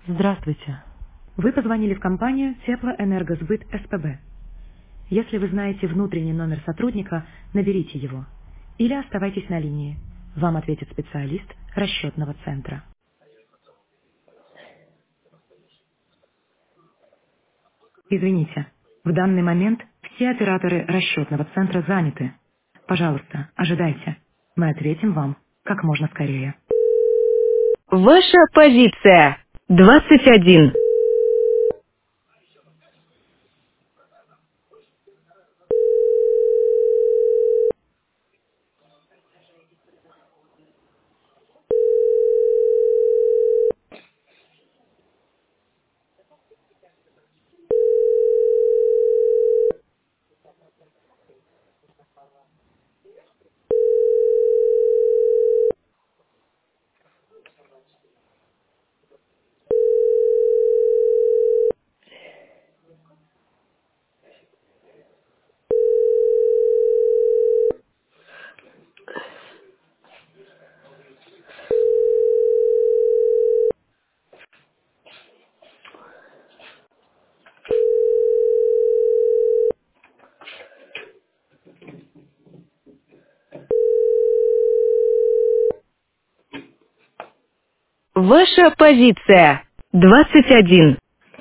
Здравствуйте. Вы позвонили в компанию Теплоэнергосбыт СПБ. Если вы знаете внутренний номер сотрудника, наберите его. Или оставайтесь на линии. Вам ответит специалист расчетного центра. Извините, в данный момент все операторы расчетного центра заняты. Пожалуйста, ожидайте. Мы ответим вам как можно скорее. Ваша позиция 21. Ваша позиция 21.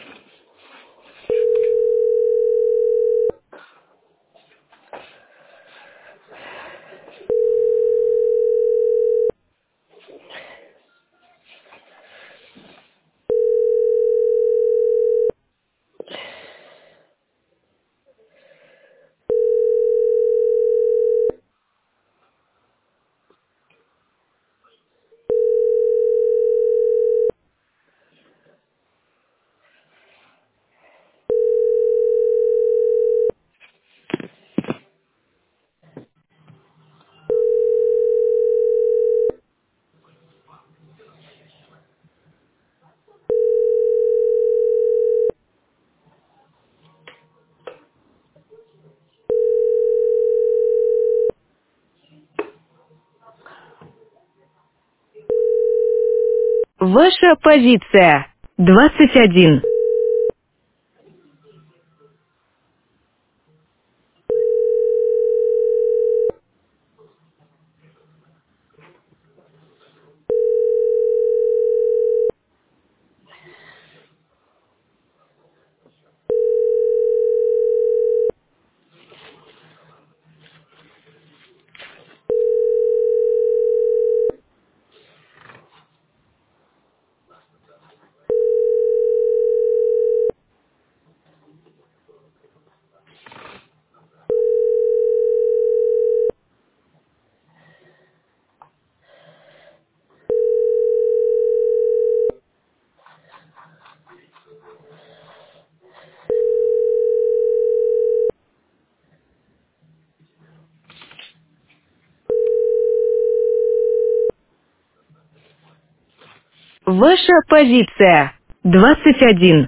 Ваша позиция 21. Ваша позиция 21.